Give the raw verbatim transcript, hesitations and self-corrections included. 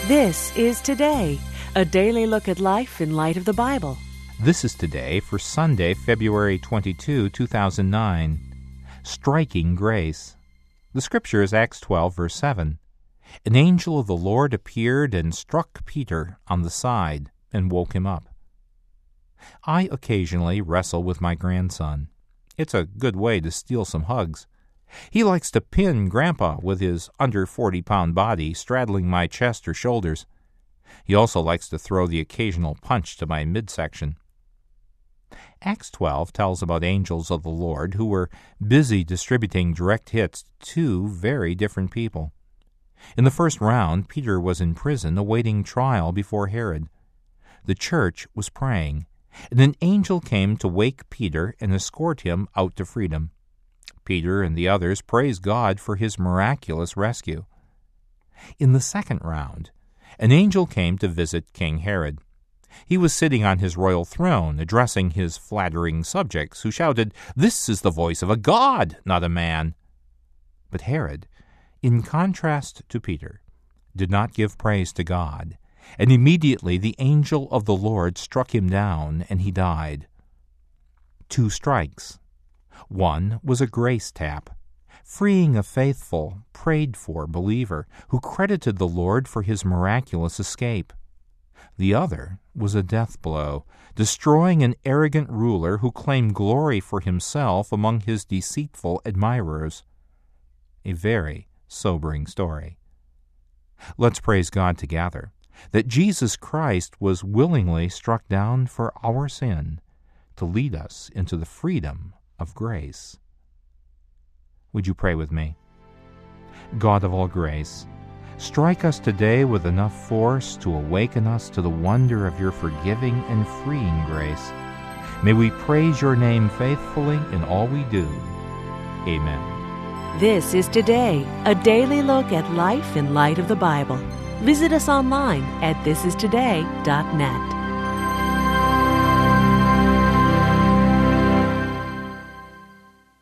This is Today, a daily look at life in light of the Bible. This is Today for Sunday, February twenty-second, two thousand nine. Striking Grace. The scripture is Acts twelve, verse seven. An angel of the Lord appeared and struck Peter on the side and woke him up. I occasionally wrestle with my grandson. It's a good way to steal some hugs. He likes to pin Grandpa with his under forty-pound body straddling my chest or shoulders. He also likes to throw the occasional punch to my midsection. Acts twelve tells about angels of the Lord who were busy distributing direct hits to two very different people. In the first round, Peter was in prison awaiting trial before Herod. The church was praying, and an angel came to wake Peter and escort him out to freedom. Peter and the others praised God for his miraculous rescue. In the second round, an angel came to visit King Herod. He was sitting on his royal throne, addressing his flattering subjects, who shouted, "This is the voice of a god, not a man." But Herod, in contrast to Peter, did not give praise to God, and immediately the angel of the Lord struck him down, and he died. Two strikes. One was a grace tap, freeing a faithful, prayed-for believer who credited the Lord for his miraculous escape. The other was a death blow, destroying an arrogant ruler who claimed glory for himself among his deceitful admirers. A very sobering story. Let's praise God together that Jesus Christ was willingly struck down for our sin to lead us into the freedom of grace. Would you pray with me? God of all grace, strike us today with enough force to awaken us to the wonder of your forgiving and freeing grace. May we praise your name faithfully in all we do. Amen. This is Today, a daily look at life in light of the Bible. Visit us online at this is today dot net.